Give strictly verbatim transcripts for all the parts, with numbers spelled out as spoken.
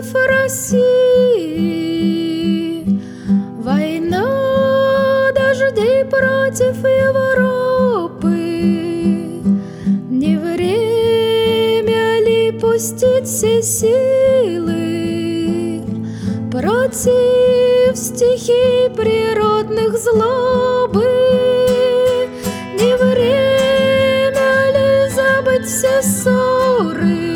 против России, война дождей против Европы. Не время ли пустить все силы против стихий природных злобы? Не время ли забыть все ссоры,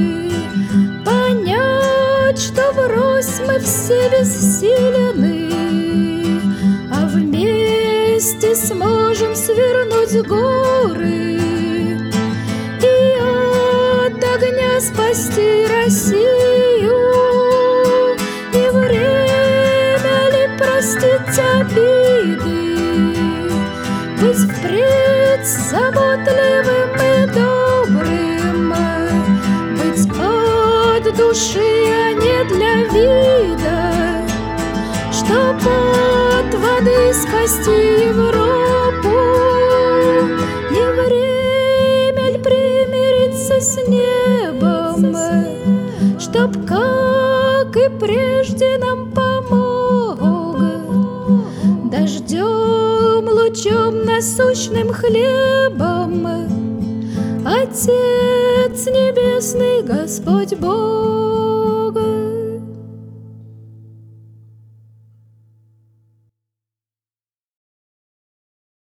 понять, что врозь мы все бессилены, а вместе сможем свернуть горы и от огня спасти Россию? Не время ли простить обиды, быть впредь заботливым и добрым, быть от души, а не для вида, чтоб от воды спасти Европу? Не время ли примириться с небом, чтоб, как и прежде, нам помог дождем, лучом, насущным хлебом Отец Небесный, Господь Бог?